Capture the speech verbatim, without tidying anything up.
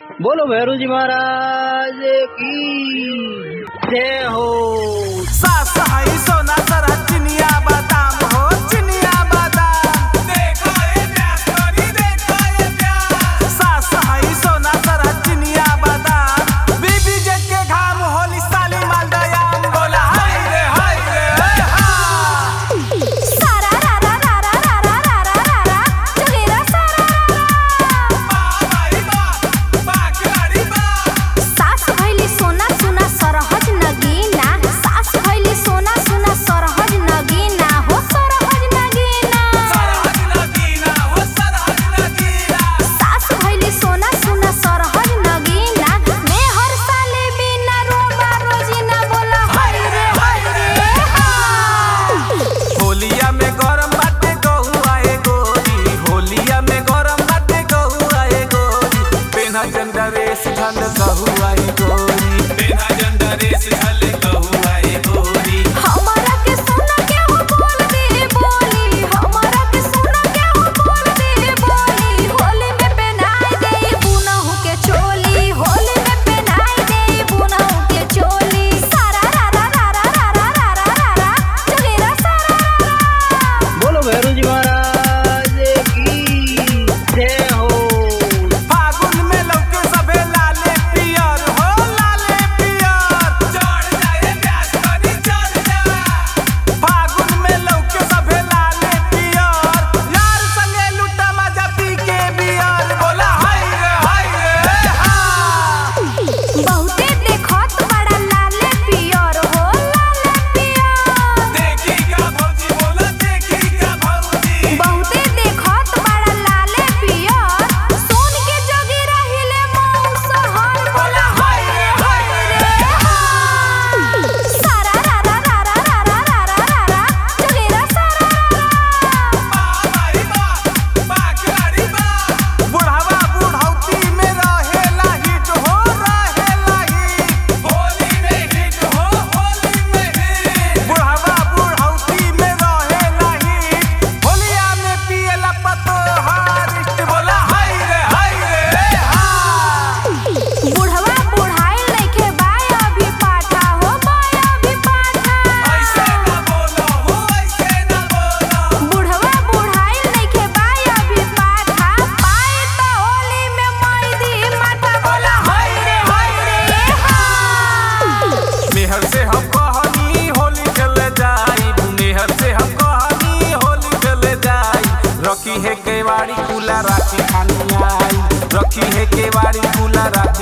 बोलो भैरू जी महाराज की जय हो। सास है सोना सरा चिनिया बादाम हो चिनिया बादाम देखो ये प्यास करी देखो ये प्यास। सास है सोना सरा चिनिया बादाम बीबी जे के घाम होली साली मालदयाम बोला हाय रे हाय रे हा। सारा रा रा रा रा रा रा रा रा चुगेरा सारा भाई बा बाकड़ी बा। सास भइली सोना सुना सरहज नगीना सास भइली सोना सुना सरहज नगीना हो सरहज नगीना सरहज नगीना हो सरहज नगीना। सास भइली सोना सुना सरहज नगीना मैं हर साले बिना रोबा रोजीना बोला हाय रे हाय रे हा। होलिया में गरम बाटे गहुआ ए गोरी होलिया में गरम बाटे गहुआ ए गोरी पेन्हा झंडा रेस झल गहुआ ए गोरी पेन्हा झंडा रेस झल गहुआ ए गोरी। हमारा के सोना के हो बोल दे बोली हमारा के सोना के हो बोल दे बोली होली में पहनाई दे बुनहु के चोली होली में पहनाई दे बुनहु के चोली। सारा रा रा रा रा रा रा रा रा रा चुगेरा सारा बोलो भैरू जी महाराज की जय हो। फागुन में लौके सबे लाले पियर हो लाले पियर चढ़ जाए प्यास करी चढ़ जा। फागुन में लौके सबे लाले पियर यार संगे लुटा मजा पी के बियर बोला हाय रे हाय रे हा। बहुते देखत बड़ा लाले पियर हो लाले पियर देखी का भौजी बोला देखी का भौजी बहुते देखत बड़ा लाले पियर सोन के जोगी रहिले मऊ सहर बोला हाय रे हाय रे हा। सारा रा रा रा रा रा रा रा रा रा चुगेरा सारा भाई बा बाकड़ी बा। बुढ़ावा बुढ़ौती में रहेला हिट हो रहेला हिट होली में हिट हो होली में हिट। बुढ़ावा बुढ़ौती में रहेला हिट होलिया में पियला पतो हारिस्ट बोला हाय रे हाय रे हा। बुढ़वा बुढ़ाई नइखे बाय अभी पाठा हो बाय अभी पाठा ऐसे ना बोलो हो ऐसे ना बोलो। बुढ़वा बुढ़ाई नइखे बाय अभी पाठा पाई त होली में माई दी माथा बोला हाय रे हाय रे हा। मेहर से हम कहनी होली खेले जाई मेहर से हम कहनी होली खेले जाई रखी है केवाड़ी कुला राखी खानी आई रखी है केवाड़ी कुला राखी